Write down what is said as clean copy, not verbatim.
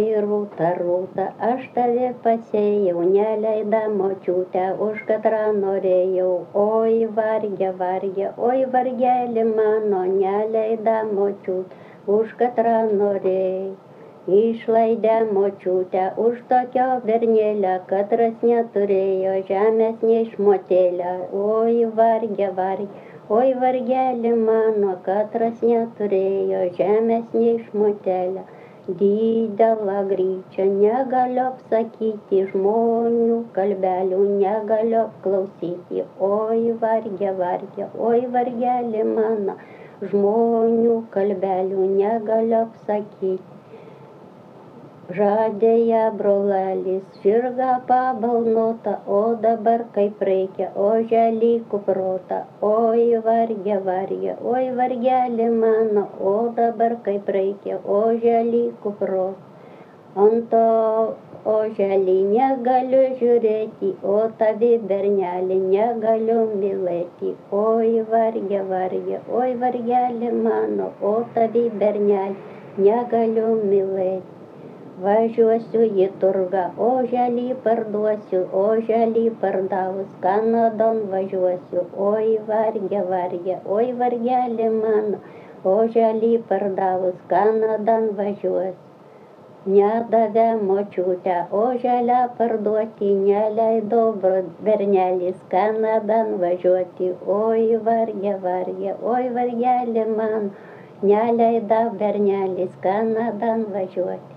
Rūta, rūta, aš tave pasėjau, neleida močiutę, už katrą norėjau. Oi, varge, varge, oi, vargelį mano, neleida močiutę, už katrą norėjau. Išlaidę močiutę už tokio bernėlę, katras neturėjo žemės neišmotėlę. Oi, varge, varge, oi, vargelį mano, katras neturėjo žemės neišmotėlę. Didelą gryčią negaliu apsakyti, žmonių kalbelių negaliu apklausyti. Oi, varge, varge, oi, vargelį mano, žmonių kalbelių negaliu apsakyti. Žadėja brolelis, žirgą pabalnotą, o dabar kaip reikia, oželį kuprotą. Oi, varge, varge, oi, vargelį mano, o dabar kaip reikia, oželį kuprotą. Ant to oželį negaliu žiūrėti, o tavi bernelį negaliu mylėti. Oi, varge, varge, oi, vargelį mano, o tavi bernelį negaliu mylėti. Važiuosiu į turgą, oželį parduosiu, oželį pardavus, Kanadon važiuosiu. Oi, varge, varge, oi, vargelį mano, oželį pardavus, Kanadon važiuosiu. Nedavė močiutę, oželę parduoti, neleido bernelis Kanadon važiuoti. Oi, varge, varge, oi, vargelį mano, neleida bernelis Kanadon važiuoti.